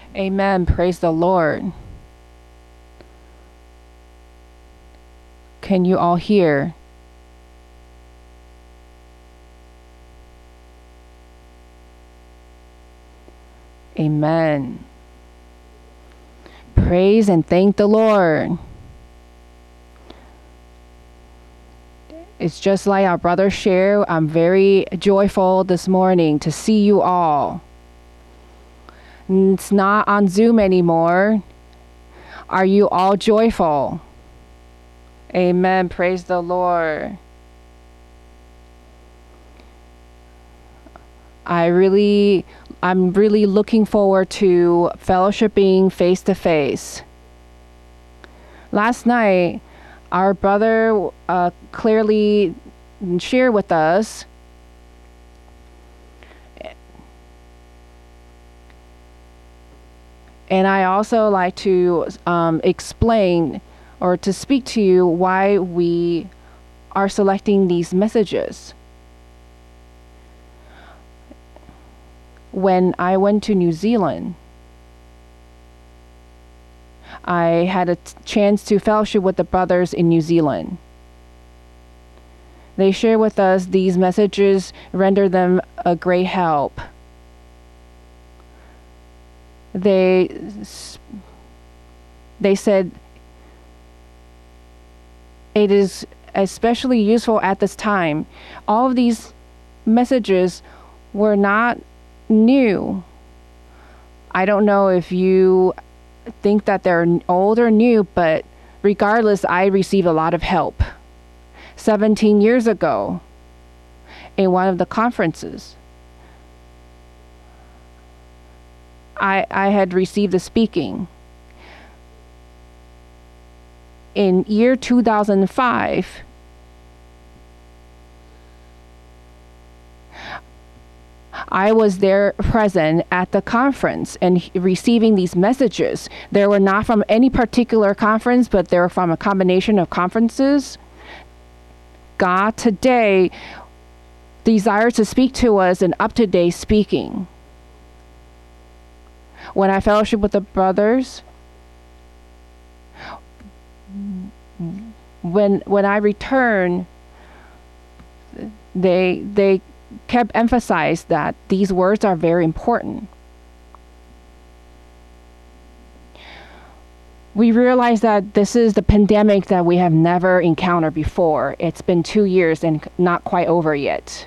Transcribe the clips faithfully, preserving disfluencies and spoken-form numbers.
Amen. Praise the Lord. Can you all hear? Amen. Praise and thank the Lord. It's just like our brother shared. I'm very joyful this morning to see you all. It's not on Zoom anymore. Are you all joyful? Amen. Praise the Lord. I really, I'm really looking forward to fellowshipping face to face. Last night, our brother uh, clearly shared with us and I also like to um, explain or to speak to you why we are selecting these messages. When I went to New Zealand, I had a t- chance to fellowship with the brothers in New Zealand. They share with us these messages, render them a great help. They they said it is especially useful at this time. All of these messages were not new. I don't know if you think that they're old or new, but regardless, I received a lot of help. seventeen years ago, in one of the conferences, I, I had received a speaking. In year two thousand five, I was there present at the conference and receiving these messages. They were not from any particular conference, but they were from a combination of conferences. God today desires to speak to us in up-to-date speaking. When I fellowship with the brothers, when when I return, they they kept emphasizing that these words are very important. We realize that this is the pandemic that we have never encountered before. It's been two years and not quite over yet.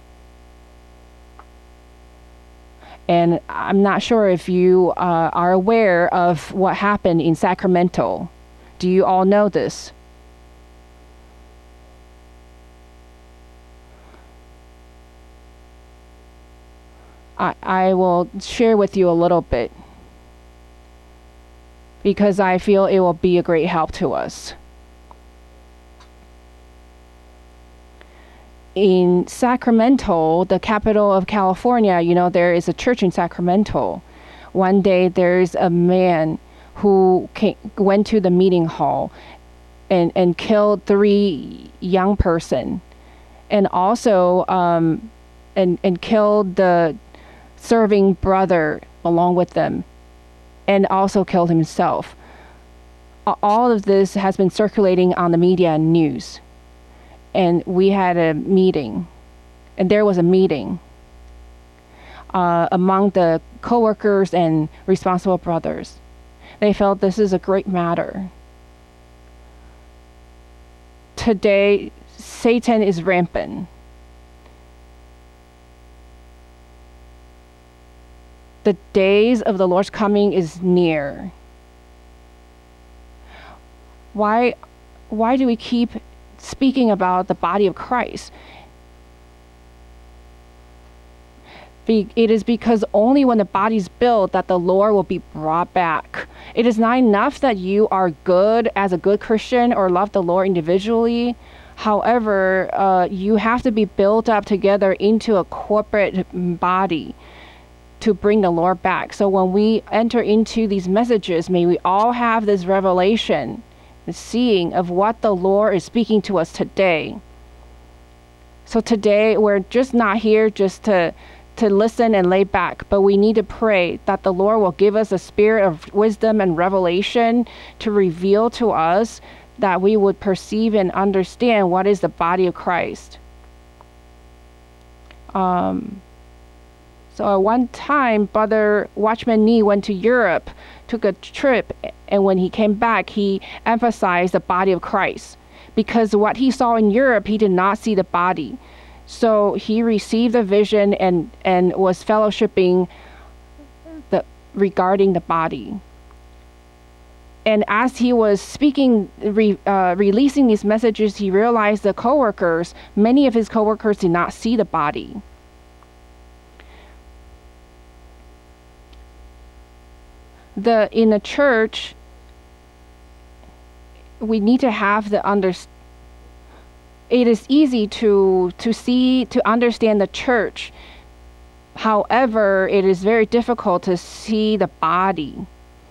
And I'm not sure if you uh, are aware of what happened in Sacramento. Do you all know this? I, I will share with you a little bit because I feel it will be a great help to us. In Sacramento, the capital of California, you know, there is a church in Sacramento. One day there's a man who came, went to the meeting hall and, and killed three young person and also um, and, and killed the serving brother along with them and also killed himself. All of this has been circulating on the media and news. And we had a meeting, and there was a meeting uh, among the co-workers and responsible brothers. They felt this is a great matter. Today, Satan is rampant. The days of the Lord's coming is near. Why, why do we keep speaking about the body of Christ? Be, it is because only when the body is built that the Lord will be brought back. It is not enough that you are good as a good Christian or love the Lord individually. However, uh, you have to be built up together into a corporate body to bring the Lord back. So when we enter into these messages, may we all have this revelation, the seeing of what the Lord is speaking to us today. So today, we're just not here just to to listen and lay back, but we need to pray that the Lord will give us a spirit of wisdom and revelation to reveal to us, that we would perceive and understand what is the body of Christ. Um, so at one time, Brother Watchman Nee went to Europe, took a trip, and when he came back, he emphasized the body of Christ, because what he saw in Europe, he did not see the body. So he received a vision and, and was fellowshipping the, regarding the body. And as he was speaking, re, uh, releasing these messages, he realized the coworkers, many of his coworkers did not see the body. The, in the church, we need to have the understanding. It is easy to to see, to understand the church. However, it is very difficult to see the body.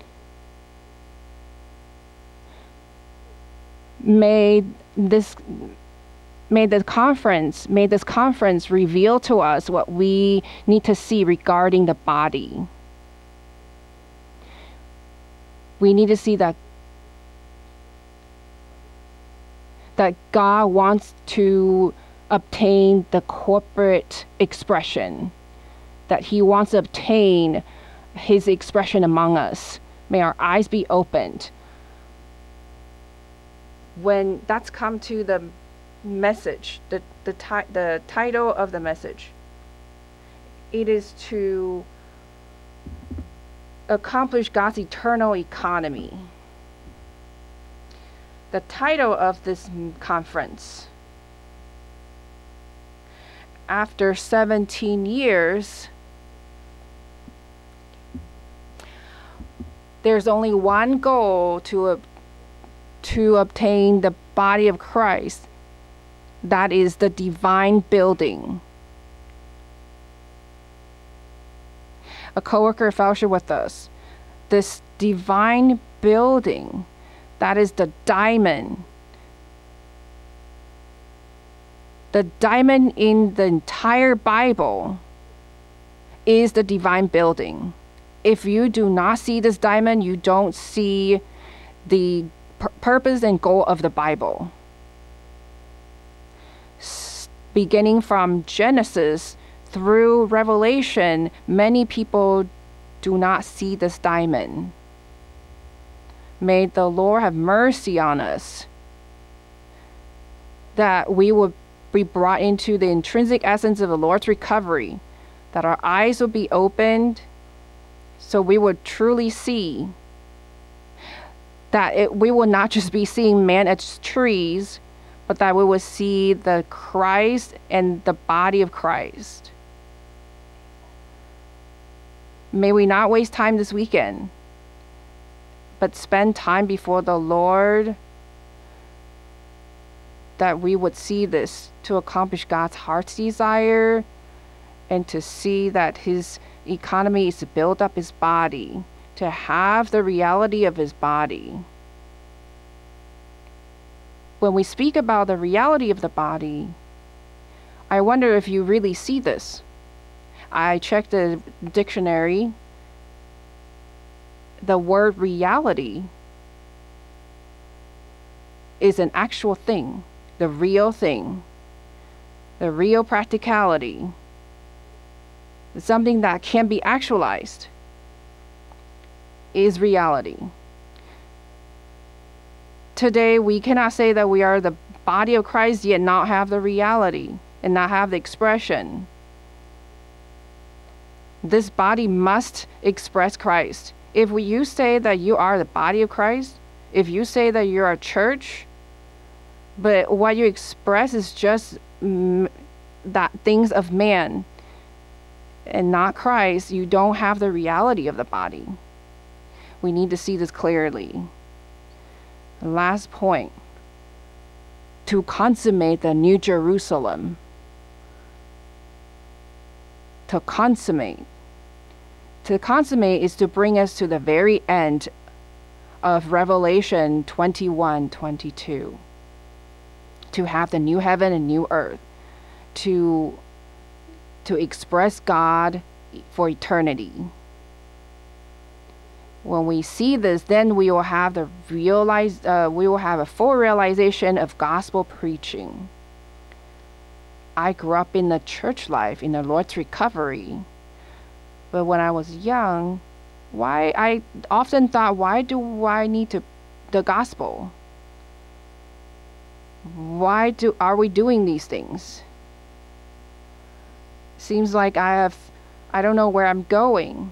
May this may the conference, may this conference reveal to us what we need to see regarding the body. We need to see that that God wants to obtain the corporate expression, that he wants to obtain his expression among us. May our eyes be opened. When that's come to the message, the, the, ti- the title of the message, it is to accomplish God's eternal economy. The title of this conference, after seventeen years, there's only one goal to, uh, to obtain the body of Christ. That is the divine building. A coworker fellowship with us. This divine building, that is the diamond. The diamond in the entire Bible is the divine building. If you do not see this diamond, you don't see the pur- purpose and goal of the Bible. S- beginning from Genesis through Revelation, many people do not see this diamond. May the Lord have mercy on us, that we will be brought into the intrinsic essence of the Lord's recovery, that our eyes will be opened so we would truly see that it, we will not just be seeing man as trees, but that we will see the Christ and the body of Christ. May we not waste time this weekend, but spend time before the Lord, that we would see this to accomplish God's heart's desire, and to see that his economy is to build up his body, to have the reality of his body. When we speak about the reality of the body, I wonder if you really see this. I checked the dictionary. The word reality is an actual thing, the real thing, the real practicality, something that can be actualized is reality. Today, we cannot say that we are the body of Christ yet not have the reality and not have the expression. This body must express Christ. If we, you say that you are the body of Christ, if you say that you're a church, but what you express is just mm, that things of man and not Christ, you don't have the reality of the body. We need to see this clearly. Last point, to consummate the New Jerusalem. To consummate. To consummate is to bring us to the very end of Revelation twenty-one twenty-two. To have the new heaven and new earth. To to express God for eternity. When we see this, then we will have the realize, uh, we will have a full realization of gospel preaching. I grew up in the church life, in the Lord's recovery. But when I was young, why I often thought, why do I need to the gospel? Why do are we doing these things? Seems like I have, I don't know where I'm going.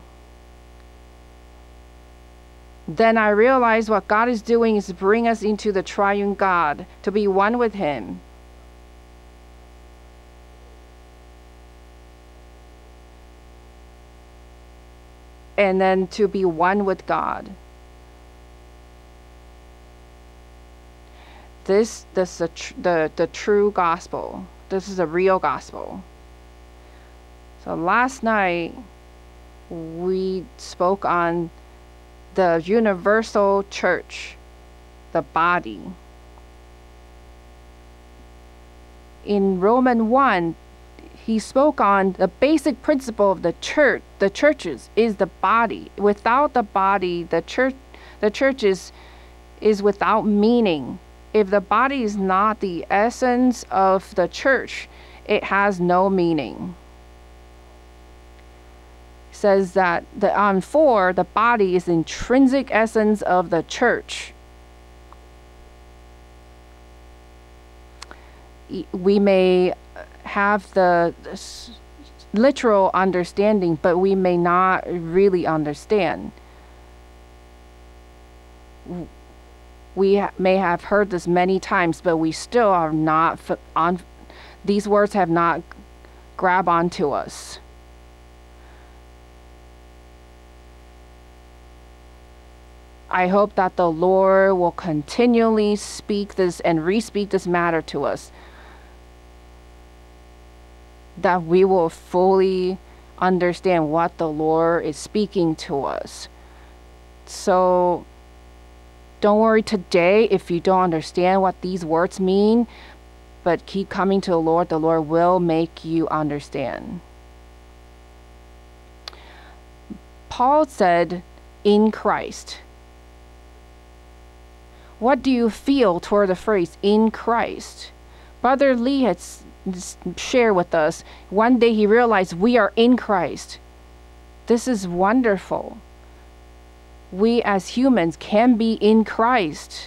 Then I realized what God is doing is to bring us into the triune God, to be one with Him. And then to be one with God. This, this is a tr- the, the true gospel. This is a real gospel. So last night, we spoke on the universal church, the body. In Romans one, he spoke on the basic principle of the church. The churches is the body. Without the body, the church, the church is, is without meaning. If the body is not the essence of the church, it has no meaning. It says that the on four, the body is the intrinsic essence of the church. We may have the literal understanding, but we may not really understand. We ha- may have heard this many times, but we still are not f- on. These words have not grabbed onto us. I hope that the Lord will continually speak this and re-speak this matter to us, that we will fully understand what the Lord is speaking to us. So don't worry today if you don't understand what these words mean, but keep coming to the Lord. The Lord will make you understand. Paul said, in Christ. What do you feel toward the phrase, in Christ? Brother Lee had shared with us, one day he realized we are in Christ. This is wonderful. We as humans can be in Christ.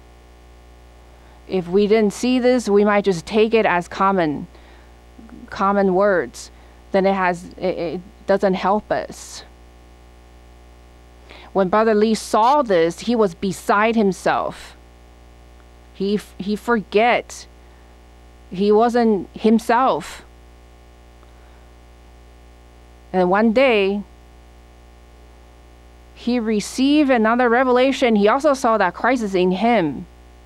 If we didn't see this, we might just take it as common, common words. Then it has, it, it doesn't help us. When Brother Lee saw this, he was beside himself. He he forget. He wasn't himself. And one day, he received another revelation. He also saw that Christ is in him.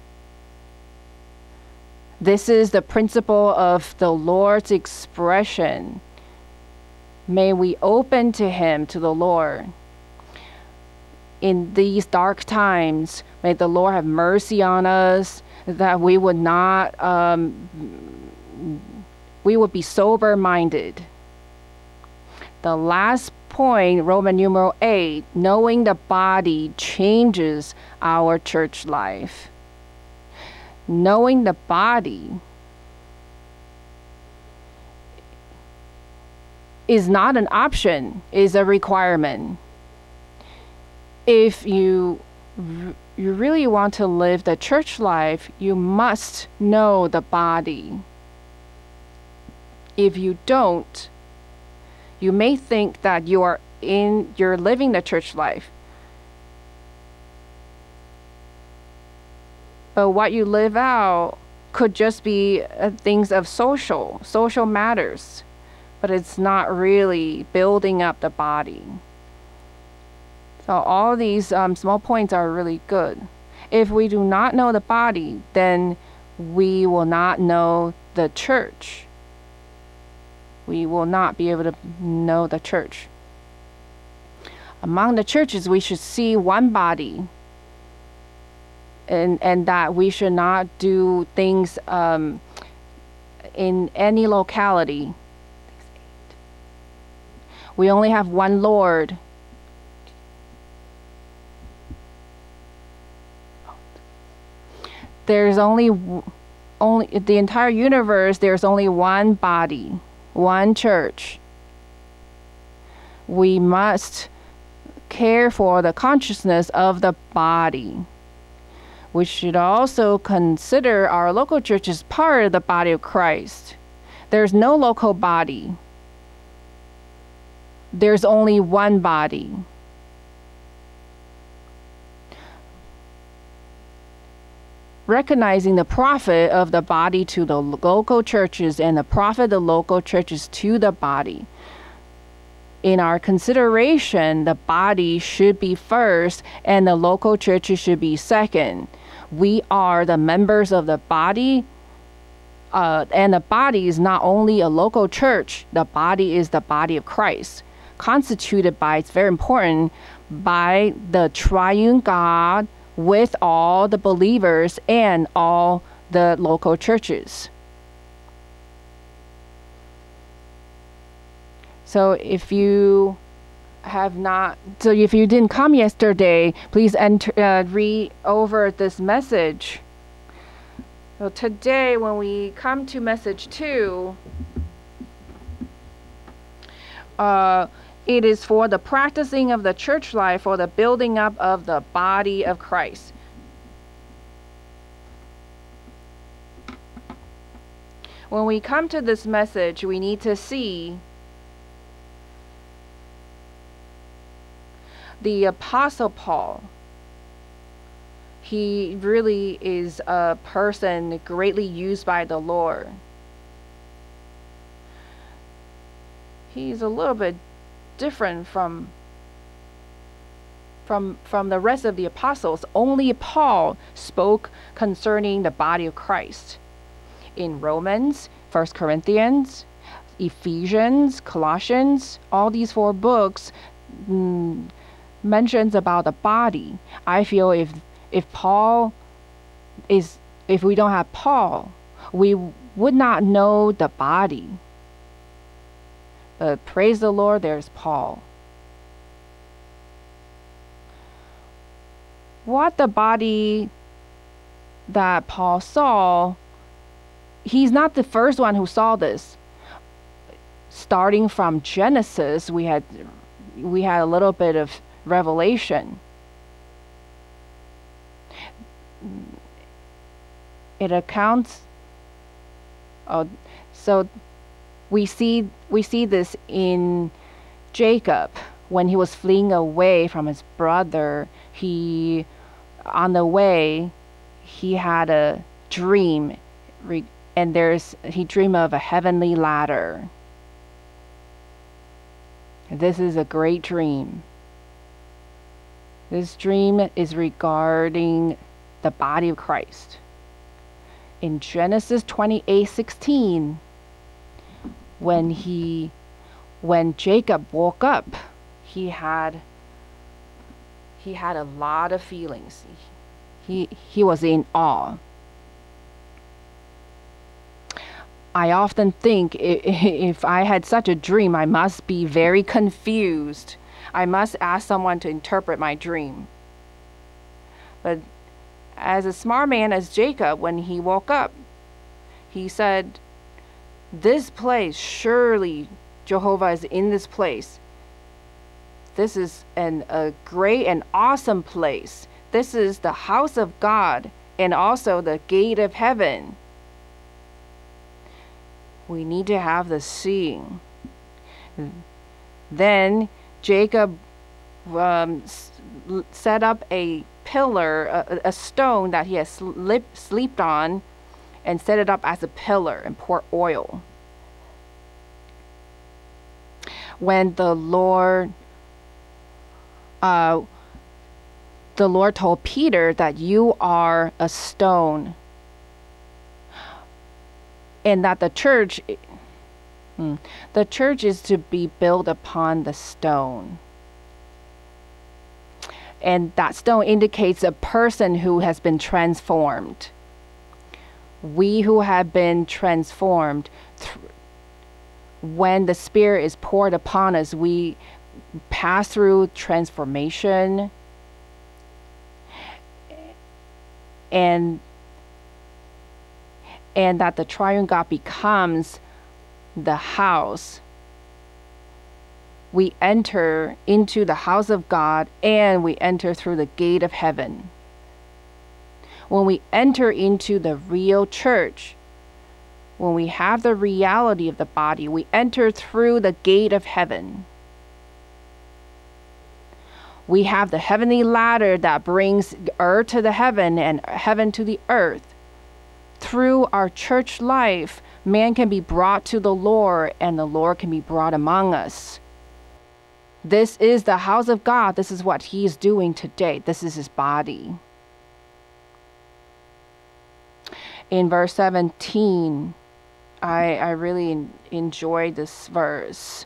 This is the principle of the Lord's expression. May we open to Him, to the Lord. In these dark times, may the Lord have mercy on us, that we would not, um, we would be sober-minded. The last point, Roman numeral eight, knowing the body changes our church life. Knowing the body is not an option, is a requirement. If you you really want to live the church life, you must know the body. If you don't, you may think that you are in you're living the church life. But what you live out could just be uh, things of social, social matters, but it's not really building up the body. So all these um, small points are really good. If we do not know the body, then we will not know the church. We will not be able to know the church. Among the churches, we should see one body, and, and that we should not do things um, in any locality. We only have one Lord. There's only only the entire universe, there's only one body, one church. We must care for the consciousness of the body. We should also consider our local church as part of the body of Christ. There's no local body. There's only one body. Recognizing the profit of the body to the local churches and the profit of the local churches to the body. In our consideration, the body should be first and the local churches should be second. We are the members of the body, uh, and the body is not only a local church, the body is the body of Christ, constituted by, it's very important, by the triune God with all the believers and all the local churches. So if you have not, so if you didn't come yesterday, please enter, uh, read over this message. So today, when we come to message two, uh, it is for the practicing of the church life, for the building up of the body of Christ. When we come to this message, we need to see the Apostle Paul. He really is a person greatly used by the Lord. He's a little bit different from from from the rest of the apostles. Only Paul spoke concerning the body of Christ. In Romans, First Corinthians, Ephesians, Colossians, all these four books mm, mentions about the body. I feel if if Paul is if we don't have Paul, we would not know the body. But praise the Lord, there's Paul. What the body that Paul saw, he's not the first one who saw this. Starting from Genesis, we had we had a little bit of Revelation. It accounts. Oh, so we see we see this in Jacob when he was fleeing away from his brother. He, on the way, he had a dream, and there's he dreamed of a heavenly ladder. This is a great dream. This dream is regarding the body of Christ. In Genesis twenty-eight sixteen, when he, when Jacob woke up, he had, he had a lot of feelings. He he was in awe. I often think if I had such a dream, I must be very confused. I must ask someone to interpret my dream. But as a smart man as Jacob, when he woke up, he said, "This place, surely Jehovah is in this place. This is an, a great and awesome place. This is the house of God and also the gate of heaven." We need to have the seeing. Then Jacob um, s- set up a pillar, a, a stone that he had slip, slept on, and set it up as a pillar and pour oil. When the Lord, uh, the Lord told Peter that you are a stone, and that the church, hmm, the church is to be built upon the stone. And that stone indicates a person who has been transformed. We who have been transformed, th- when the Spirit is poured upon us, we pass through transformation, and and that the triune God becomes the house. We enter into the house of God, and we enter through the gate of heaven. When we enter into the real church, when we have the reality of the body, we enter through the gate of heaven. We have the heavenly ladder that brings earth to the heaven and heaven to the earth. Through our church life, man can be brought to the Lord, and the Lord can be brought among us. This is the house of God. This is what he is doing today. This is his body. In verse seventeen, I, I really enjoy this verse.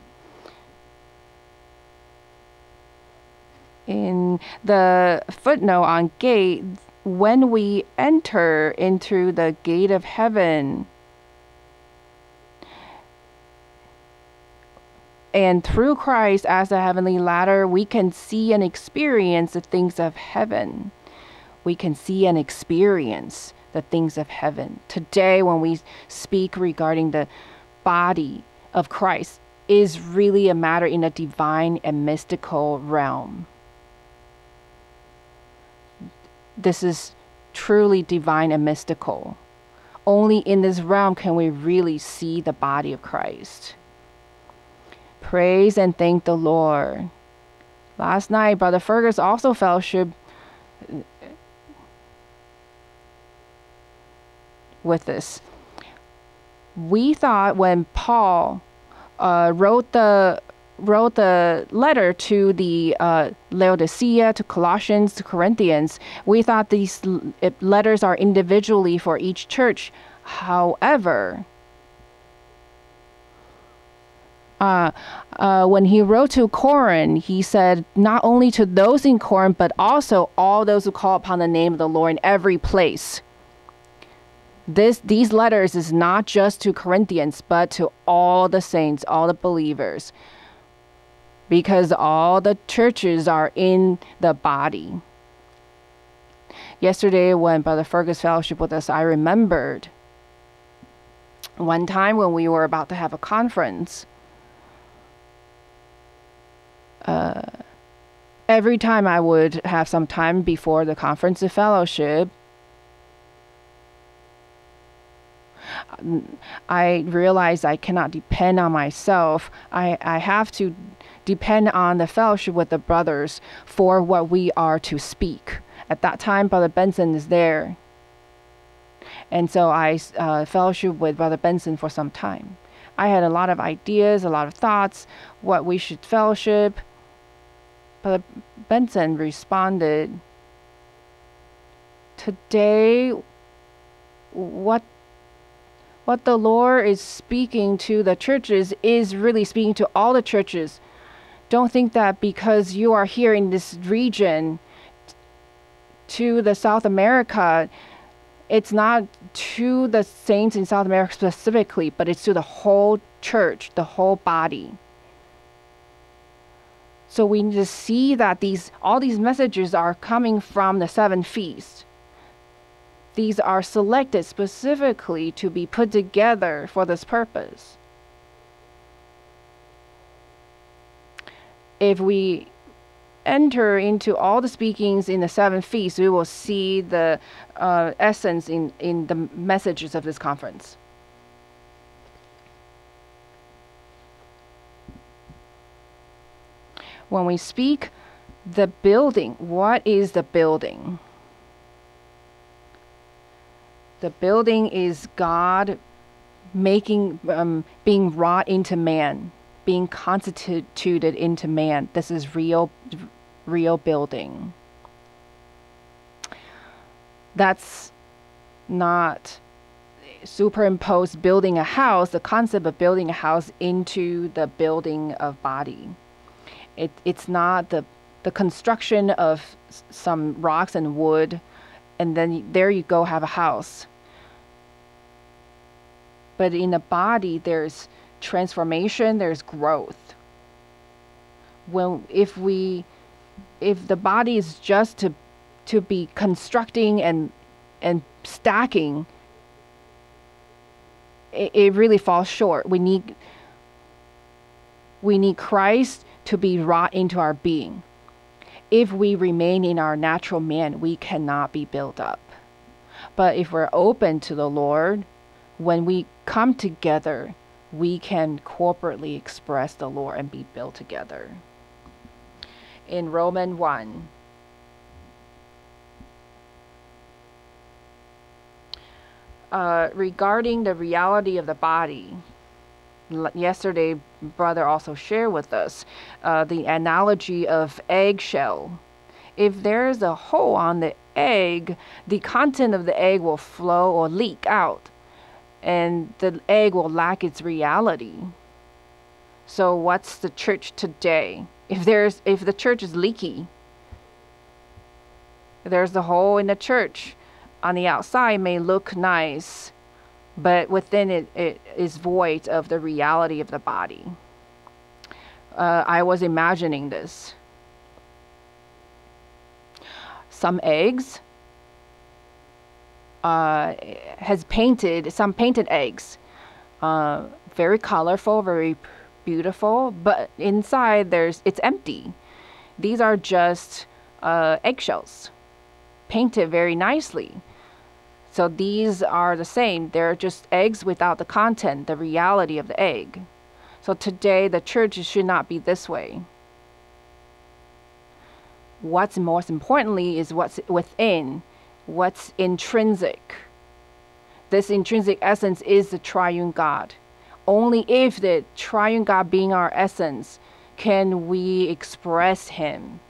In the footnote on gate, when we enter into the gate of heaven, and through Christ as a heavenly ladder, we can see and experience the things of heaven. We can see and experience the things of heaven. Today, when we speak regarding the body of Christ, is really a matter in a divine and mystical realm. This is truly divine and mystical. Only in this realm can we really see the body of Christ. Praise and thank the Lord. Last night, Brother Fergus also fellowship with this. We thought when Paul uh, wrote the wrote the letter to the uh, Laodicea, to Colossians, to Corinthians, we thought these l- letters are individually for each church. However, uh, uh, when he wrote to Corinth, he said not only to those in Corinth, but also all those who call upon the name of the Lord in every place. This, these letters is not just to Corinthians, but to all the saints, all the believers, because all the churches are in the body. Yesterday, when Brother Fergus fellowship with us, I remembered one time when we were about to have a conference. Uh, every time I would have some time before the conference to fellowship, I realized I cannot depend on myself. I, I have to depend on the fellowship with the brothers for what we are to speak. At that time, Brother Benson is there. And so I uh, fellowship with Brother Benson for some time. I had a lot of ideas, a lot of thoughts, what we should fellowship. Brother Benson responded, today, what What the Lord is speaking to the churches is really speaking to all the churches. Don't think that because you are here in this region to the South America, it's not to the saints in South America specifically, but it's to the whole church, the whole body. So we need to see that these all these messages are coming from the seven feasts. These are selected specifically to be put together for this purpose. If we enter into all the speakings in the seven feasts, we will see the uh, essence in, in the messages of this conference. When we speak the building, what is the building? The building is God making, um, being wrought into man, being constituted into man. This is real, real building. That's not superimposed building a house, the concept of building a house into the building of body. It, it's not the, the construction of s- some rocks and wood, and then there you go have a house. But in the body, there's transformation, there's growth. When if we if the body is just to to be constructing and and stacking, it, it really falls short. We need we need Christ to be wrought into our being. If we remain in our natural man, we cannot be built up. But if we're open to the Lord, when we come together, we can corporately express the Lord and be built together. In Romans one, uh, regarding the reality of the body, l- yesterday brother also shared with us uh, the analogy of eggshell. If there's a hole on the egg, the content of the egg will flow or leak out, and the egg will lack its reality. So what's the church today? If there's if the church is leaky, there's a hole in the church. On the outside may look nice, but within it, it is void of the reality of the body. Uh, I was imagining this. Some eggs uh, has painted, some painted eggs, uh, very colorful, very beautiful, but inside there's it's empty. These are just uh, eggshells, painted very nicely. So these are the same. They're just eggs without the content, the reality of the egg. So today the church should not be this way. What's most importantly is what's within, what's intrinsic. This intrinsic essence is the triune God. Only if the triune God being our essence can we express him.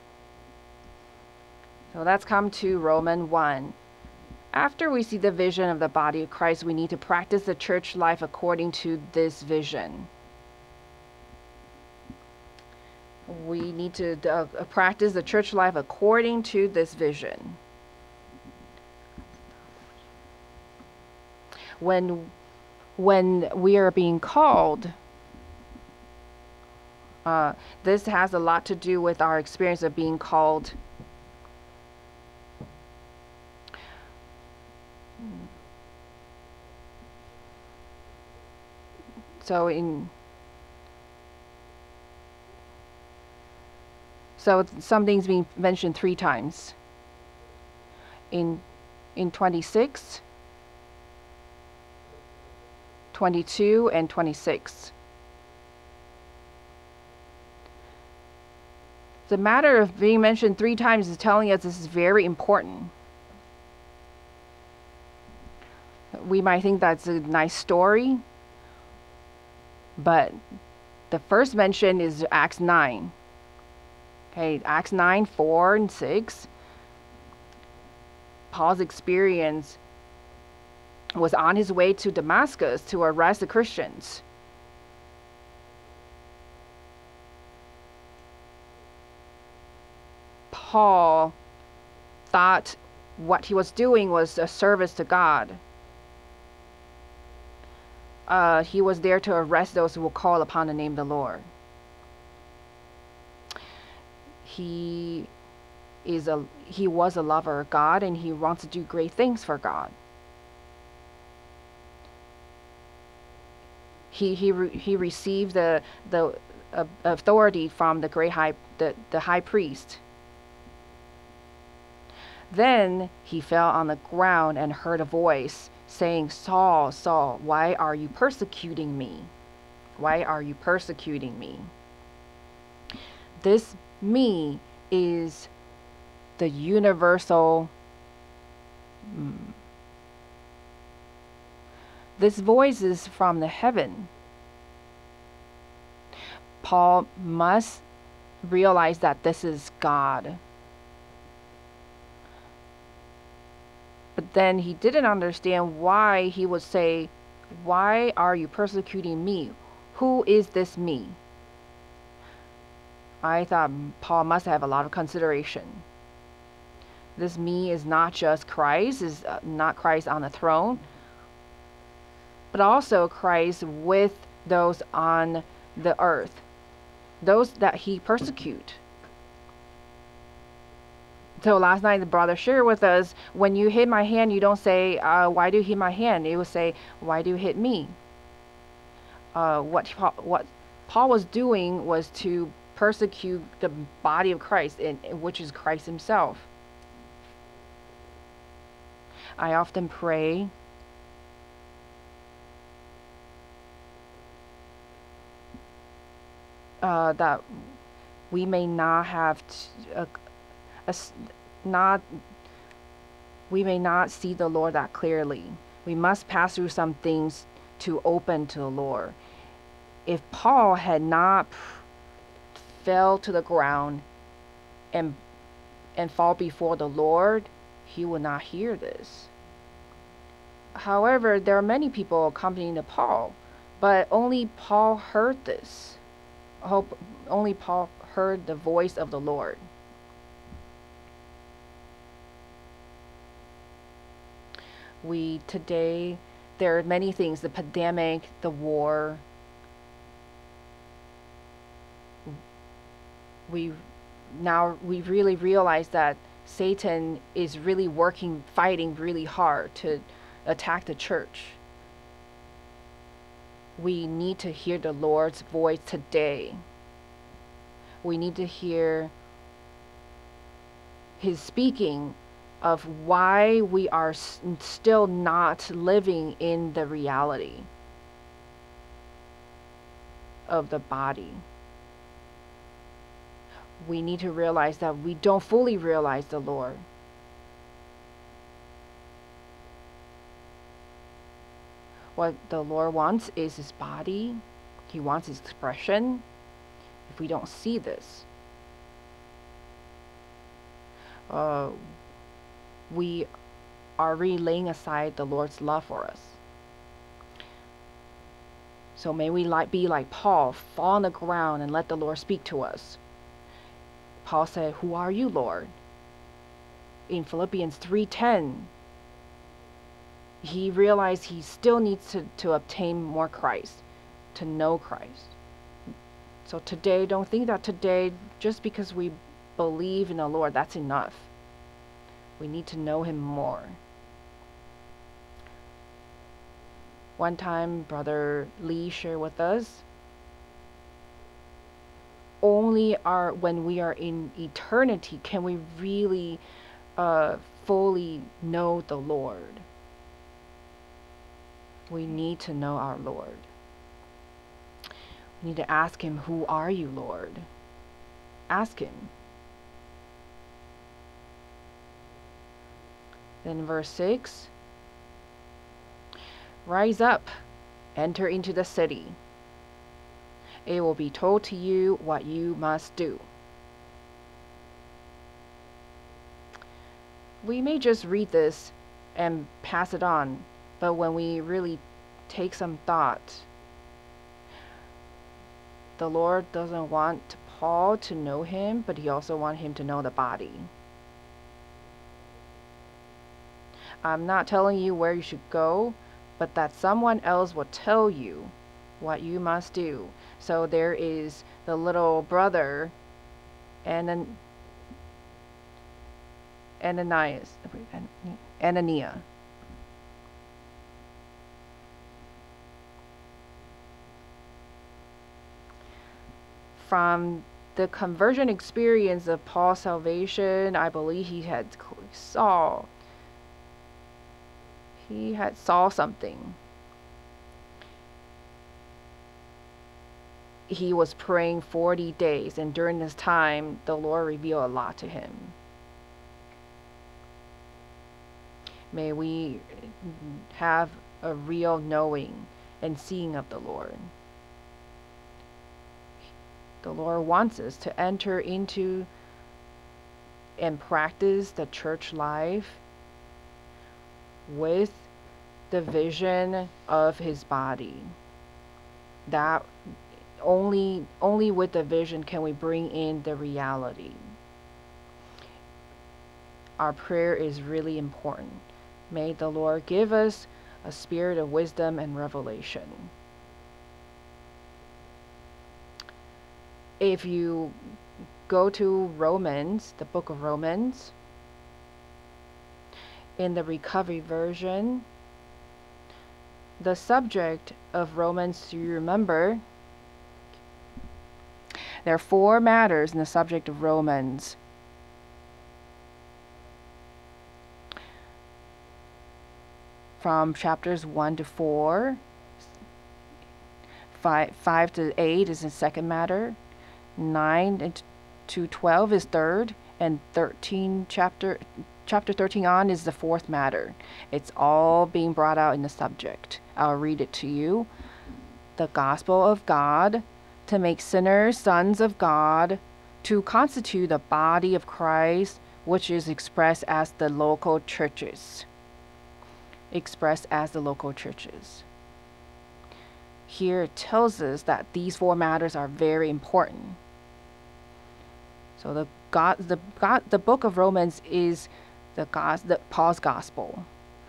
So let's come to Romans one. After we see the vision of the body of Christ, we need to practice the church life according to this vision. We need to uh, practice the church life according to this vision. When, when we are being called, uh, this has a lot to do with our experience of being called. So in So something's being mentioned three times. In in twenty-six, twenty-two, and twenty-six. The matter of being mentioned three times is telling us this is very important. We might think that's a nice story, but the first mention is Acts nine. Okay, Acts nine, four, and six. Paul's experience was on his way to Damascus to arrest the Christians. Paul thought what he was doing was a service to God. Uh, he was there to arrest those who will call upon the name of the Lord. He is a he was a lover of God, and he wants to do great things for God. He he re, he received the the uh, authority from the great high the, the high priest. Then he fell on the ground and heard a voice saying, "Saul, Saul, why are you persecuting me? Why are you persecuting me?" This me is the universal. Mm, this voice is from the heaven. Paul must realize that this is God. But then he didn't understand why he would say, "Why are you persecuting me? Who is this me?" I thought Paul must have a lot of consideration. This me is not just Christ, is uh, not Christ on the throne, but also Christ with those on the earth, those that he persecute. So last night the brother shared with us, when you hit my hand, you don't say, uh, why do you hit my hand? It will say, why do you hit me? Uh, what, what Paul was doing was to persecute the body of Christ, in, which is Christ himself. I often pray uh, that we may not have t- a, a, not we may not see the Lord that clearly. We must pass through some things to open to the Lord. If Paul had not fell to the ground and and fall before the Lord, he would not hear this. However, there are many people accompanying to Paul, but only Paul heard this. Hope only Paul heard the voice of the Lord. We today, there are many things, the pandemic, the war. We now we really realize that Satan is really working, fighting really hard to attack the church. We need to hear the Lord's voice today. We need to hear his speaking of why we are s- still not living in the reality of the body. We need to realize that we don't fully realize the Lord. What the Lord wants is his body. He wants his expression. If we don't see this, uh, we are really laying aside the Lord's love for us. So may we like be like Paul, fall on the ground and let the Lord speak to us. Paul said, "Who are you, Lord?" In Philippians three ten, he realized he still needs to, to obtain more Christ, to know Christ. So today, don't think that today, just because we believe in the Lord, that's enough. We need to know him more. One time, Brother Lee shared with us, only are when we are in eternity can we really uh, fully know the Lord. We need to know our Lord. We need to ask him, "Who are you, Lord?" Ask him. Then verse six, rise up, enter into the city. It will be told to you what you must do. We may just read this and pass it on, but when we really take some thought, the Lord doesn't want Paul to know him, but he also wants him to know the body. I'm not telling you where you should go, but that someone else will tell you what you must do. So there is the little brother, and then Ananias, Anania. From the conversion experience of Paul's salvation, I believe he had saw he had saw something. He was praying forty days, and during this time, the Lord revealed a lot to him. May we have a real knowing and seeing of the Lord. The Lord wants us to enter into and practice the church life with the vision of his body. That only only with the vision can we bring in the reality. Our prayer is really important. May the Lord give us a spirit of wisdom and revelation. if you go to Romans, the book of Romans, in the recovery version, the subject of Romans, do you remember? There are four matters in the subject of Romans. From chapters one to four, five, five to eight is the second matter, nine to twelve is third, and thirteen chapter chapter thirteen on is the fourth matter. It's all being brought out in the subject. I'll read it to you. The gospel of God, to make sinners sons of God, to constitute the body of Christ, which is expressed as the local churches. Expressed as the local churches. Here it tells us that these four matters are very important. So the God, the God, the book of Romans is the God, the Paul's gospel.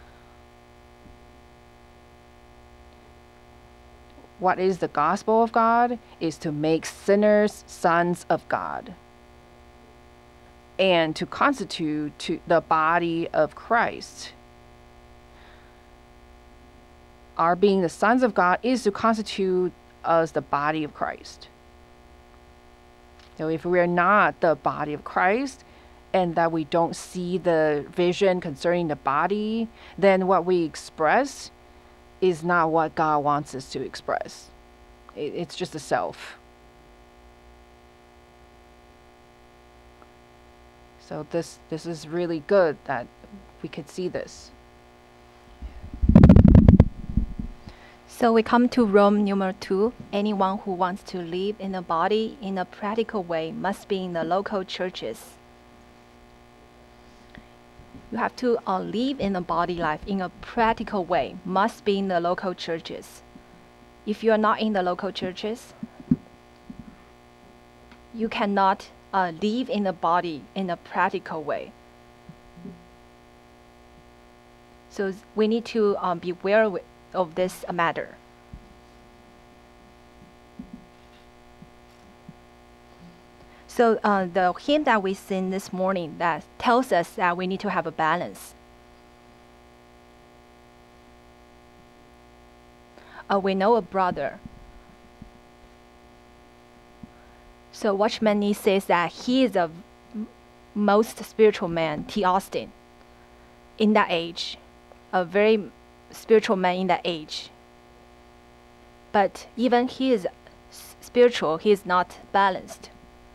What is the gospel of God? Is to make sinners sons of God, and to constitute to the body of Christ. Our being the sons of God is to constitute us the body of Christ. So if we are not the body of Christ, and that we don't see the vision concerning the body, then what we express is not what God wants us to express. It, it's just a self. So this this is really good that we could see this. So we come to Rome number two. Anyone who wants to live in the body in a practical way must be in the local churches. You have to uh, live in the body life in a practical way, must be in the local churches. If you are not in the local churches, you cannot uh, live in the body in a practical way. So we need to um, be aware of, of this matter. So uh, the hymn that we sing this morning that tells us that we need to have a balance. Uh, we know a brother. So Watchman Nee says that he is the most spiritual man, T. Austin, in that age, a very spiritual man in that age. But even he is spiritual, he is not balanced.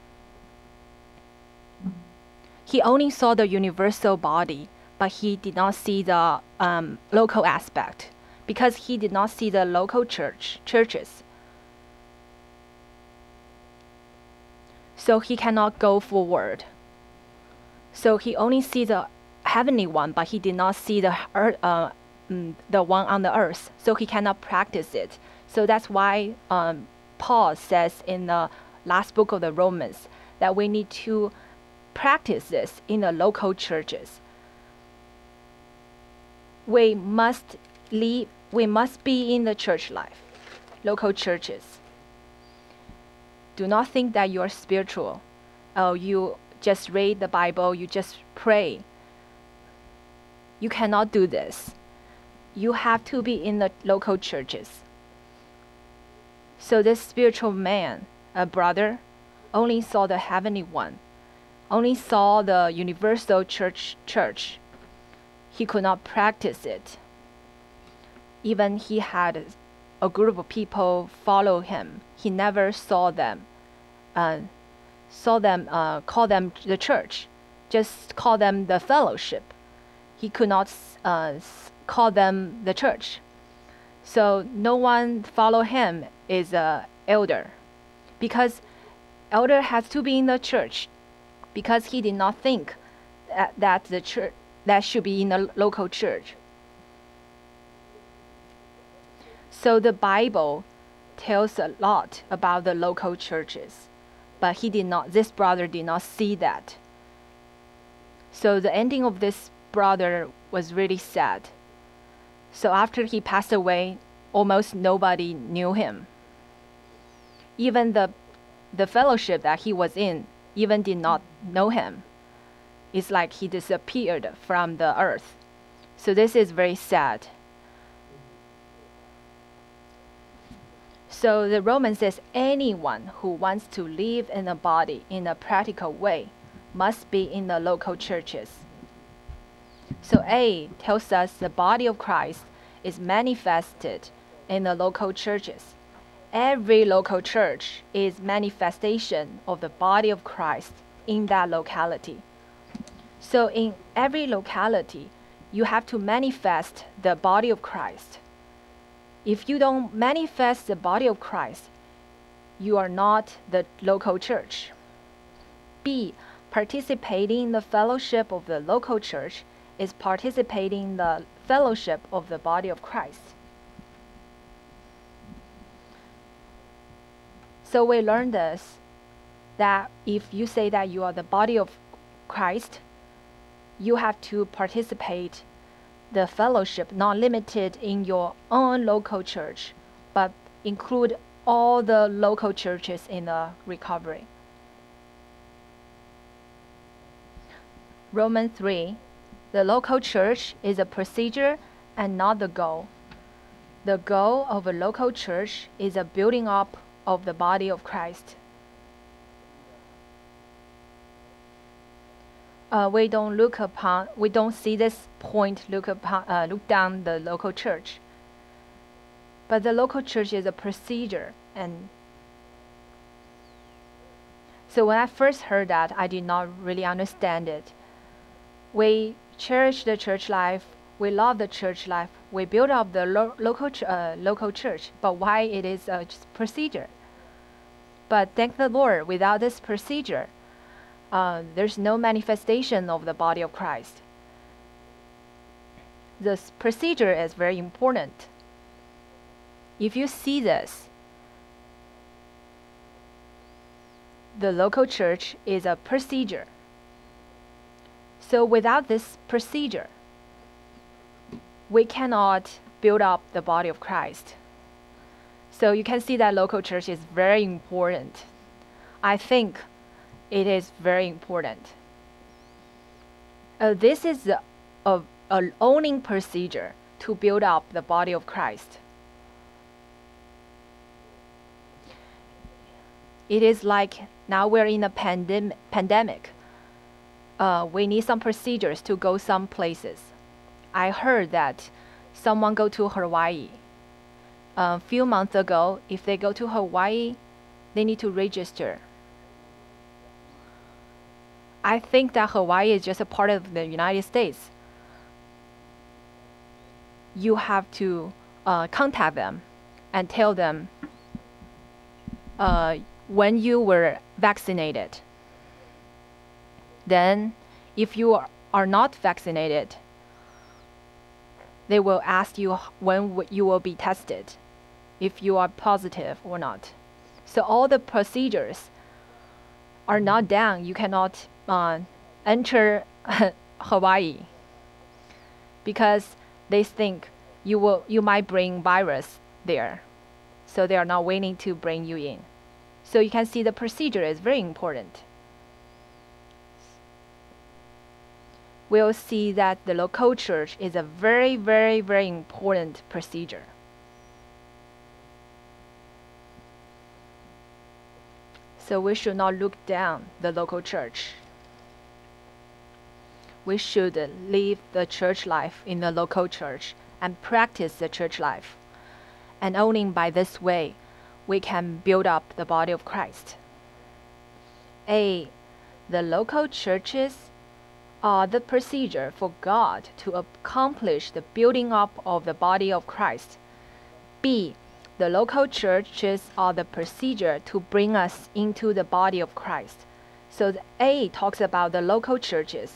He only saw the universal body, but he did not see the um, local aspect, because he did not see the local church churches. So he cannot go forward. So he only sees the heavenly one, but he did not see the earth, uh, mm, the one on the earth. So he cannot practice it. So that's why um, Paul says in the last book of the Romans that we need to practice this in the local churches. We must leave, we must be in the church life, local churches. Do not think that you are spiritual. Oh, you just read the Bible, you just pray. You cannot do this. You have to be in the local churches. So this spiritual man, a brother, only saw the heavenly one, only saw the universal church church. He could not practice it. Even he had a group of people follow him. He never saw them, uh, saw them, uh, call them the church, just call them the fellowship. He could not uh, call them the church. So no one follow him is a elder, because elder has to be in the church, because he did not think that, that the church that should be in a local church. So the Bible tells a lot about the local churches, but he did not. This brother did not see that. So the ending of this brother was really sad. So after he passed away, almost nobody knew him. Even the the fellowship that he was in even did not know him. It's like he disappeared from the earth. So this is very sad. So the Roman says anyone who wants to live in a body in a practical way must be in the local churches. So A tells us the body of Christ is manifested in the local churches. Every local church is manifestation of the body of Christ in that locality. So in every locality, you have to manifest the body of Christ. If you don't manifest the body of Christ, you are not the local church. B, participating in the fellowship of the local church is participating in the fellowship of the body of Christ. So we learn this, that if you say that you are the body of Christ, you have to participate the fellowship, not limited in your own local church, but include all the local churches in the recovery. Romans three, the local church is a procedure and not the goal. The goal of a local church is a building up of the body of Christ. Uh, we don't look upon, we don't see this point look upon, uh, look down the local church. But the local church is a procedure, and so when I first heard that, I did not really understand it. We cherish the church life, we love the church life, we build up the lo local ch uh, local church, but why it is a procedure? But thank the Lord, without this procedure, uh, there's no manifestation of the body of Christ. This procedure is very important. If you see this, the local church is a procedure. So without this procedure, we cannot build up the body of Christ. So you can see that local church is very important. I think it is very important. Uh, this is a, a, a owning procedure to build up the body of Christ. It is like now we're in a pandem pandemic. Uh, we need some procedures to go some places. I heard that someone go to Hawaii. A few months ago, if they go to Hawaii, they need to register. I think that Hawaii is just a part of the United States. You have to uh, contact them and tell them uh, when you were vaccinated. Then, if you are, are not vaccinated, they will ask you when w you will be tested, if you are positive or not. So all the procedures are not done. You cannot uh, enter Hawaii because they think you will you might bring virus there. So they are not willing to bring you in. So you can see the procedure is very important. We'll see that the local church is a very, very, very important procedure. So we should not look down the local church. We should live the church life in the local church and practice the church life. And only by this way, we can build up the body of Christ. A, the local churches are the procedure for God to accomplish the building up of the body of Christ. B, the local churches are the procedure to bring us into the body of Christ. So the A talks about the local churches.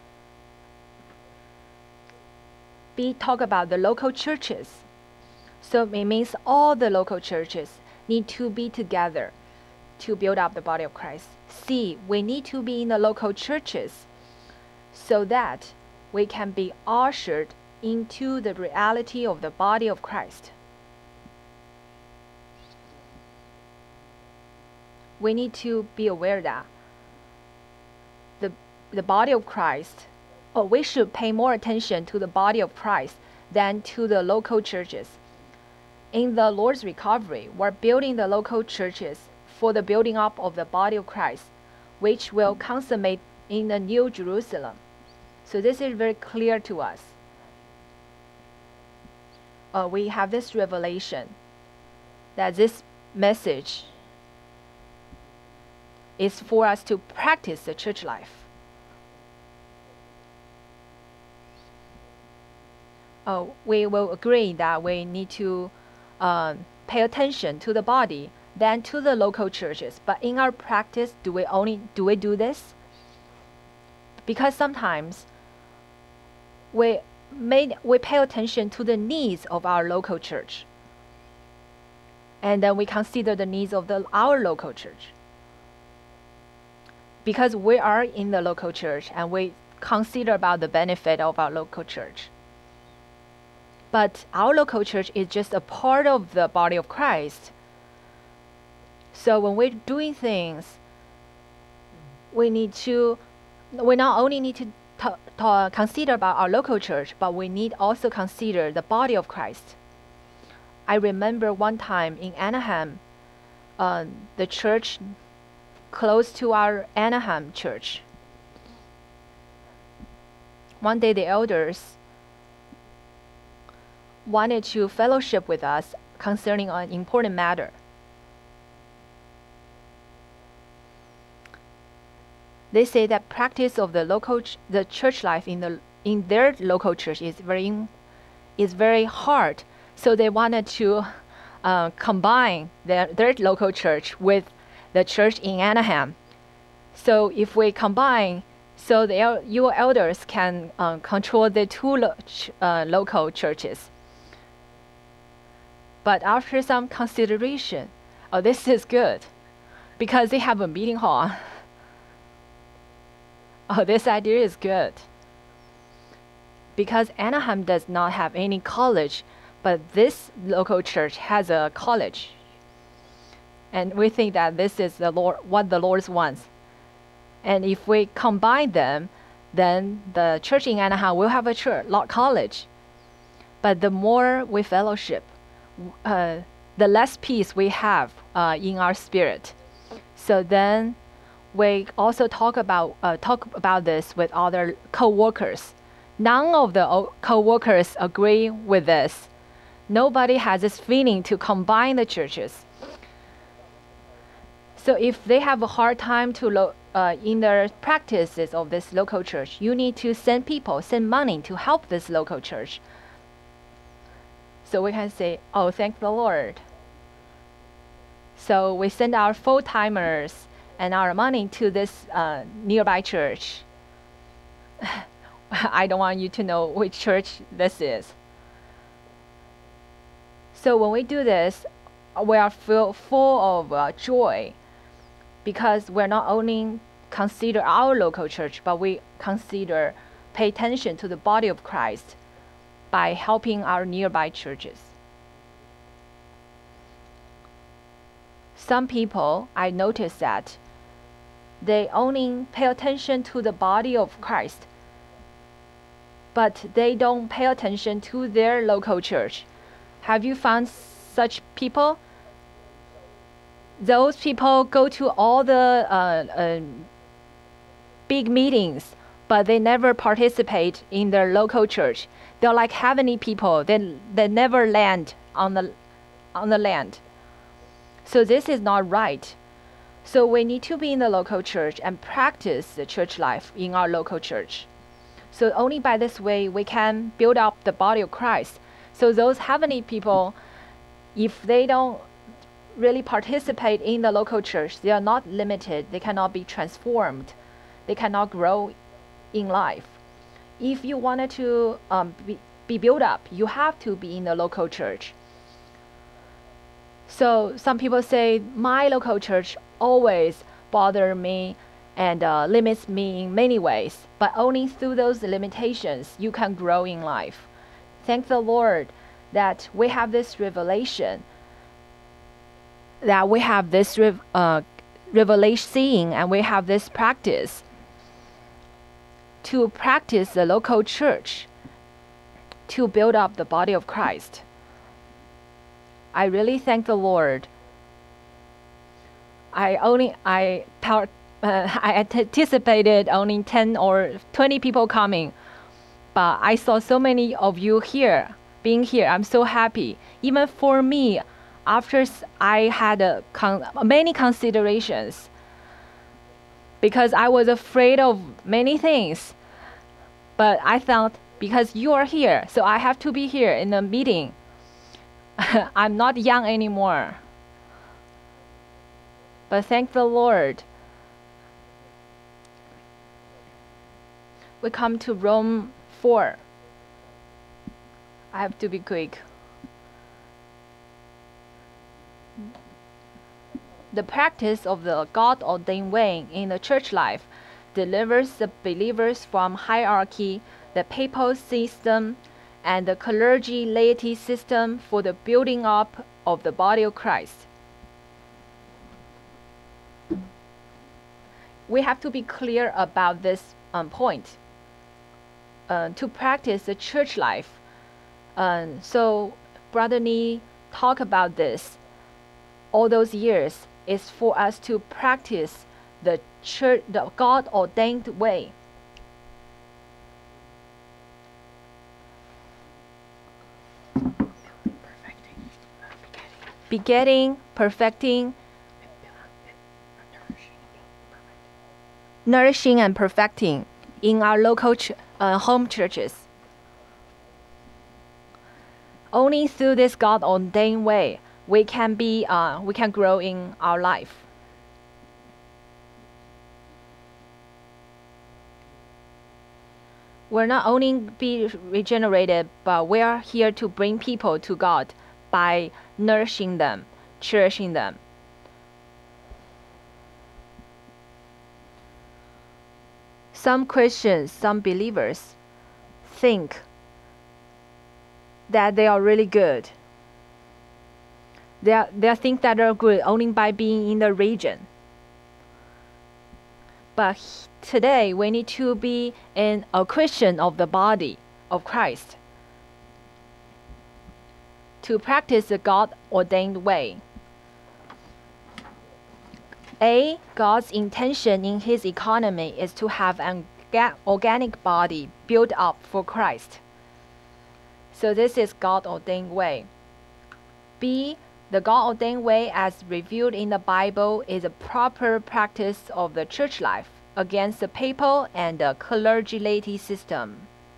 B talk about the local churches. So it means all the local churches need to be together to build up the body of Christ. C, we need to be in the local churches so that we can be ushered into the reality of the body of Christ. we need to be aware that the the body of Christ, or we should pay more attention to the body of Christ than to the local churches. In the Lord's recovery, we're building the local churches for the building up of the body of Christ, which will consummate in the New Jerusalem. So this is very clear to us. Uh, we have this revelation that this message is for us to practice the church life. Uh, we will agree that we need to uh, pay attention to the body than to the local churches. But in our practice, do we only do we do this? Because sometimes we made we pay attention to the needs of our local church, and then we consider the needs of the our local church. Because we are in the local church and we consider about the benefit of our local church. But our local church is just a part of the body of Christ. So when we're doing things, we need to, we not only need to, to, to consider about our local church, but we need also consider the body of Christ. I remember one time in Anaheim, uh, the church close to our Anaheim church. One day the elders wanted to fellowship with us concerning an important matter. They say that practice of the local ch- the church life in the in their local church is very is very hard. So they wanted to uh, combine their their local church with the church in Anaheim. So if we combine, so the el- your elders can uh, control the two lo- ch- uh, local churches. But after some consideration, oh, this is good, because they have a meeting hall. Oh, this idea is good. Because Anaheim does not have any college, but this local church has a college. And we think that this is the Lord, what the Lord wants. And if we combine them, then the church in Anaheim will have a church, not college. But the more we fellowship, uh, the less peace we have uh, in our spirit. So then we also talk about uh, talk about this with other co-workers. None of the o- co-workers agree with this. Nobody has this feeling to combine the churches. So if they have a hard time to lo- uh, in their practices of this local church, you need to send people, send money to help this local church. So we can say, oh, thank the Lord. So we send our full-timers and our money to this uh, nearby church. I don't want you to know which church this is. So when we do this, we are full, full of uh, joy, because we're not only consider our local church, but we consider, pay attention to the body of Christ by helping our nearby churches. Some people, I noticed that they only pay attention to the body of Christ, but they don't pay attention to their local church. Have you found such people? Those people go to all the uh, uh, big meetings, but they never participate in their local church. They're like heavenly people. They they never land on the on the land. So this is not right. So we need to be in the local church and practice the church life in our local church. So only by this way we can build up the body of Christ. So those heavenly people, if they don't really participate in the local church, they are not limited. They cannot be transformed. They cannot grow in life. If you wanted to um, be, be built up, you have to be in the local church. So some people say, my local church always bothers me and uh, limits me in many ways, but only through those limitations you can grow in life. Thank the Lord that we have this revelation, that we have this uh, revelation seeing, and we have this practice to practice the local church to build up the body of Christ. I really thank the Lord. I only I uh, I anticipated only ten or twenty people coming, but I saw so many of you here, being here. I'm so happy. Even for me, after I had a con many considerations, because I was afraid of many things, but I thought, because you are here, so I have to be here in the meeting. I'm not young anymore. But thank the Lord. We come to Rome four. I have to be quick. The practice of the God-ordained way in the church life delivers the believers from hierarchy, the papal system, and the clergy laity system for the building up of the body of Christ. We have to be clear about this um, point. Uh, to practice the church life. Uh, so Brother Nee talked about this all those years, is for us to practice the church, the God-ordained way. Begetting, perfecting, nourishing and perfecting in our local ch uh, home churches. Only through this God-ordained way we can be, uh, we can grow in our life. We're not only be regenerated, but we are here to bring people to God by nourishing them, cherishing them. Some Christians, some believers think that they are really good. They, are, they think that they're good only by being in the region. But today we need to be in a Christian of the body of Christ to practice the God-ordained way. A, God's intention in His economy is to have an organic body built up for Christ. So this is God-ordained way. B, the God-ordained way as revealed in the Bible is a proper practice of the church life against the papal and the clergy laity system.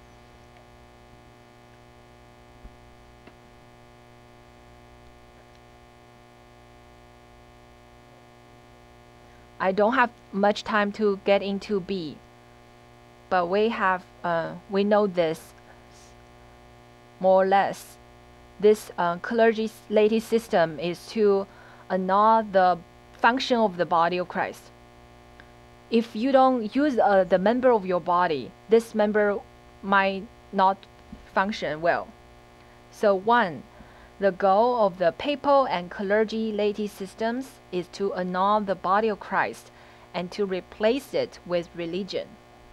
I don't have much time to get into B, but we have uh, we know this more or less. This uh, clergy laity system is to annul the function of the body of Christ. If you don't use uh, the member of your body, this member might not function well. So one, the goal of the papal and clergy laity systems is to annul the body of Christ and to replace it with religion.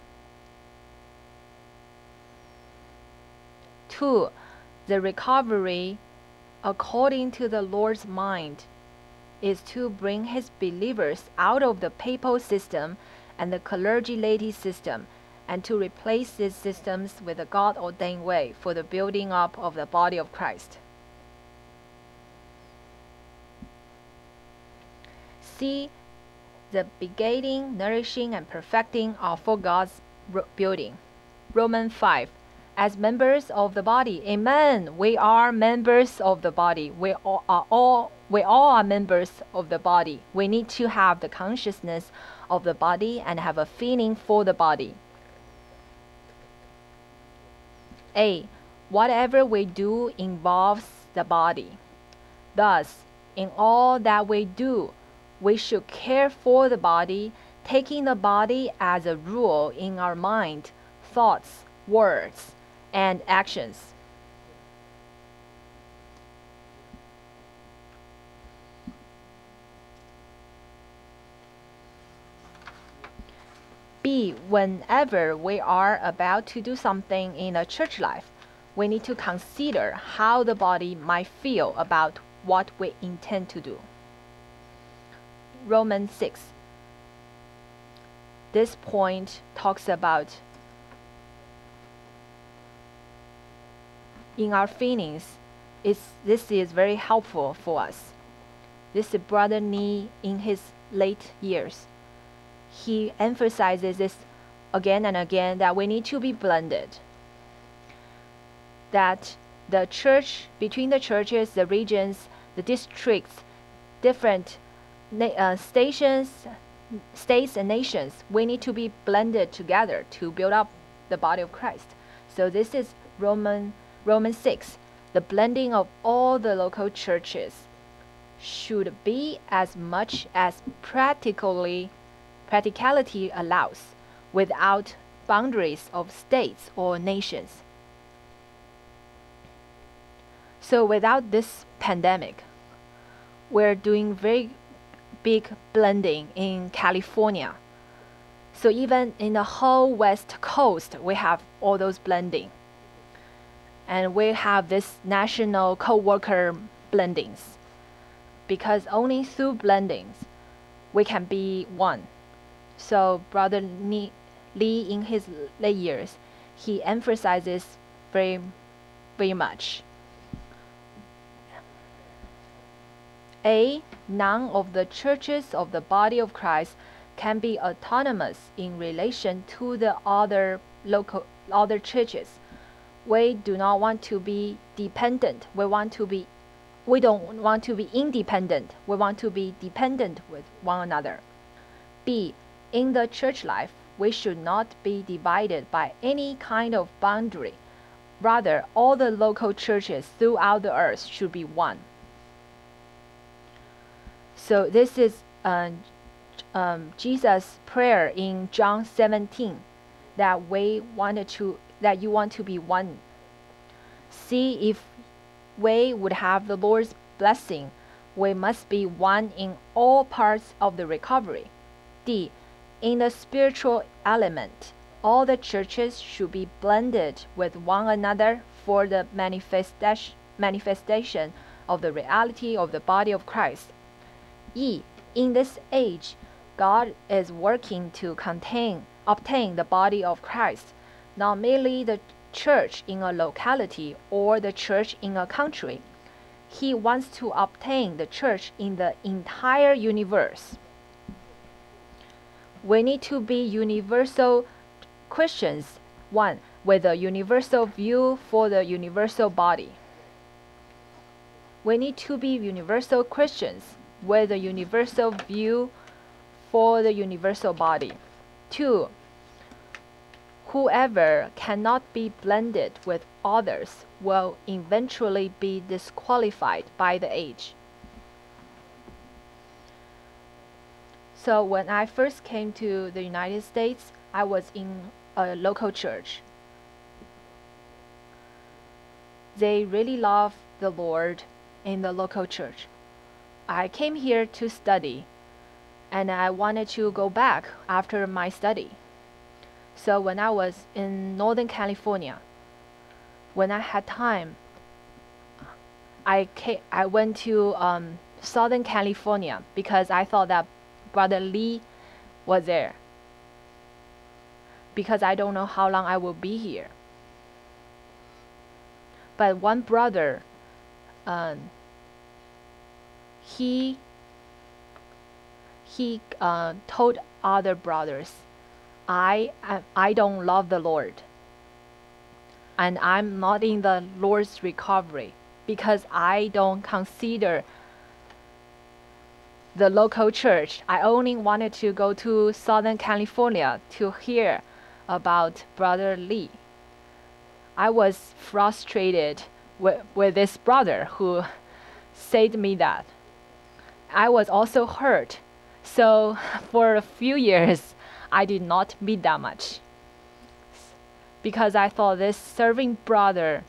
Two, the recovery according to the Lord's mind is to bring His believers out of the papal system and the clergy laity system and to replace these systems with a God-ordained way for the building up of the body of Christ. C, the begetting, nourishing, and perfecting are for God's building. Romans five, as members of the body. Amen. We are members of the body. We all are all we all are members of the body. We need to have the consciousness of the body and have a feeling for the body. A, whatever we do involves the body. Thus, in all that we do, we should care for the body, taking the body as a rule in our mind, thoughts, words, and actions. B, whenever we are about to do something in a church life, we need to consider how the body might feel about what we intend to do. Romans six. This point talks about in our feelings. It's, this is very helpful for us. This is Brother Lee in his late years. He emphasizes this again and again that we need to be blended. That the church, between the churches, the regions, the districts, different uh, stations, states and nations, we need to be blended together to build up the body of Christ. So this is Roman, Romans six. The blending of all the local churches should be as much as practically practicality allows, without boundaries of states or nations. So without this pandemic, we're doing very big blending in California. So even in the whole West Coast, we have all those blending. And we have this national co-worker blendings. Because only through blendings, we can be one. So Brother Lee, in his late years, he emphasizes very, very much. A, none of the churches of the body of Christ can be autonomous in relation to the other local other churches. We do not want to be dependent. We want to be we don't want to be independent. We want to be dependent with one another. B, in the church life, we should not be divided by any kind of boundary. Rather, all the local churches throughout the earth should be one. So this is uh, um, Jesus' prayer in John seventeen, that we wanted to, that you want to be one. See, if we would have the Lord's blessing, we must be one in all parts of the recovery. D, in the spiritual element, all the churches should be blended with one another for the manifestation manifestation of the reality of the body of Christ. E, in this age, God is working to contain, obtain the body of Christ, not merely the church in a locality or the church in a country. He wants to obtain the church in the entire universe. We need to be universal Christians, one, with a universal view for the universal body. We need to be universal Christians with a universal view for the universal body. Two, whoever cannot be blended with others will eventually be disqualified by the age. So when I first came to the United States, I was in a local church. They really love the Lord in the local church. I came here to study, and I wanted to go back after my study. So when I was in Northern California, when I had time, I came, I went to um, Southern California because I thought that Brother Lee was there. Because I don't know how long I will be here. But one brother, um, he he uh, told other brothers, I, I I don't love the Lord, and I'm not in the Lord's recovery because I don't consider the local church. I only wanted to go to Southern California to hear about Brother Lee. I was frustrated with, with this brother who said me that. I was also hurt. So for a few years, I did not meet that much. Because I thought this serving brother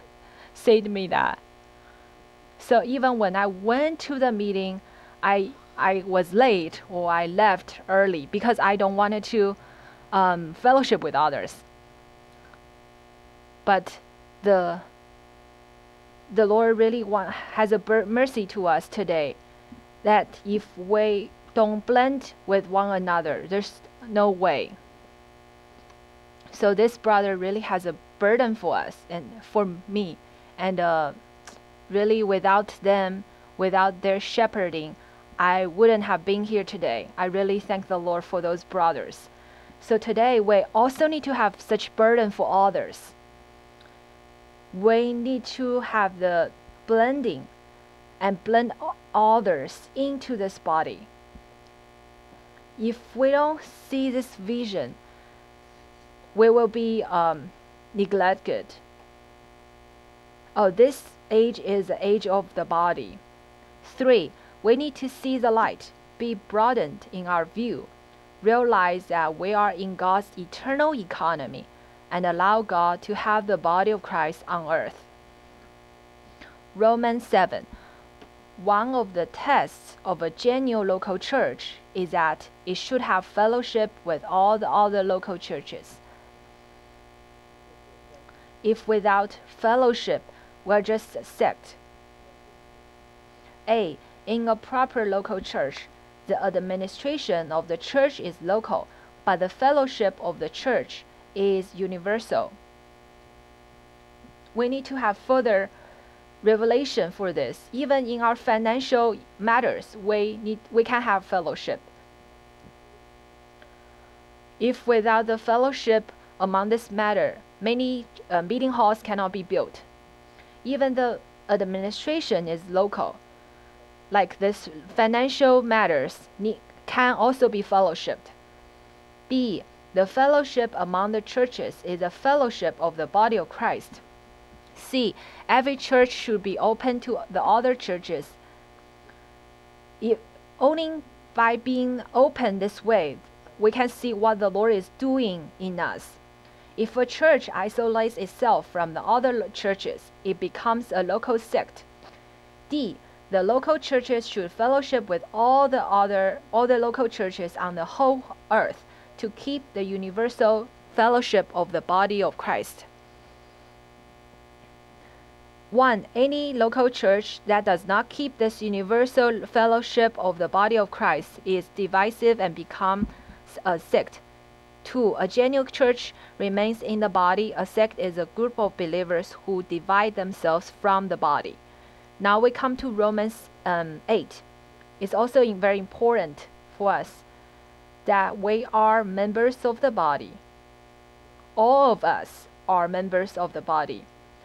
said me that. So even when I went to the meeting, I I was late or I left early because I don't wanted to um, fellowship with others. But the the Lord really want, has a mercy to us today, that if we don't blend with one another, there's no way. So this brother really has a burden for us and for me, and uh, really without them, without their shepherding, I wouldn't have been here today. I really thank the Lord for those brothers. So today we also need to have such burden for others. We need to have the blending and blend others into this body. If we don't see this vision, we will be um, neglected. Oh, this age is the age of the body. Three, we need to see the light, be broadened in our view, realize that we are in God's eternal economy, and allow God to have the body of Christ on earth. Romans seven. One of the tests of a genuine local church is that it should have fellowship with all the other local churches. If without fellowship, we're just a sect. A. In a proper local church, the administration of the church is local, but the fellowship of the church is universal. We need to have further revelation for this. Even in our financial matters, we need we can have fellowship. If without the fellowship among this matter, many uh, meeting halls cannot be built. Even the administration is local. Like this, financial matters need, can also be fellowshipped. B. The fellowship among the churches is a fellowship of the body of Christ. C. Every church should be open to the other churches. If, only by being open this way, we can see what the Lord is doing in us. If a church isolates itself from the other churches, it becomes a local sect. D. The local churches should fellowship with all the other all the local churches on the whole earth to keep the universal fellowship of the body of Christ. One, any local church that does not keep this universal fellowship of the body of Christ is divisive and becomes a sect. Two, a genuine church remains in the body. A sect is a group of believers who divide themselves from the body. Now we come to Romans um, eight. It's also very important for us that we are members of the body. All of us are members of the body.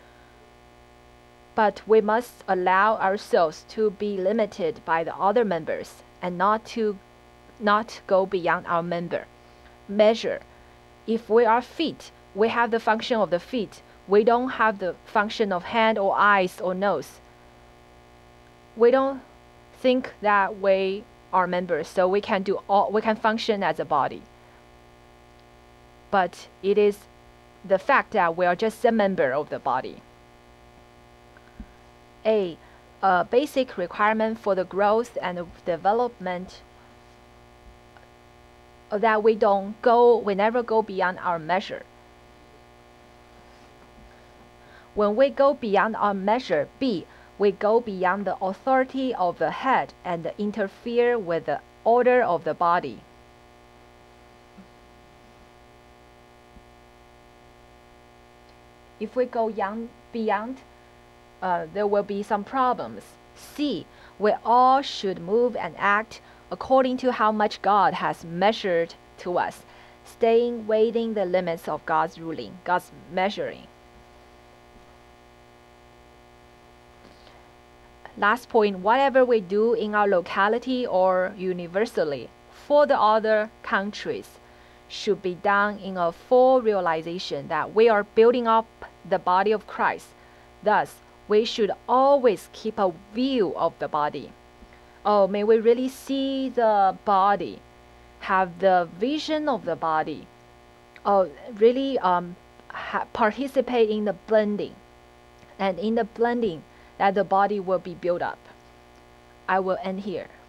But we must allow ourselves to be limited by the other members and not to not go beyond our member measure. If we are feet, we have the function of the feet. We don't have the function of hand or eyes or nose. We don't think that we are members, so we can do all, we can function as a body. But it is the fact that we are just a member of the body. A, a basic requirement for the growth and development, that we don't go, we never go beyond our measure. When we go beyond our measure, B, we go beyond the authority of the head and interfere with the order of the body. If we go young, beyond, uh, there will be some problems. C, we all should move and act according to how much God has measured to us, staying within the limits of God's ruling, God's measuring. Last point, whatever we do in our locality or universally for the other countries should be done in a full realization that we are building up the body of Christ. Thus, we should always keep a view of the body. Oh, may we really see the body, have the vision of the body. Oh, really um, ha- participate in the blending. And in the blending, that the body will be built up. I will end here.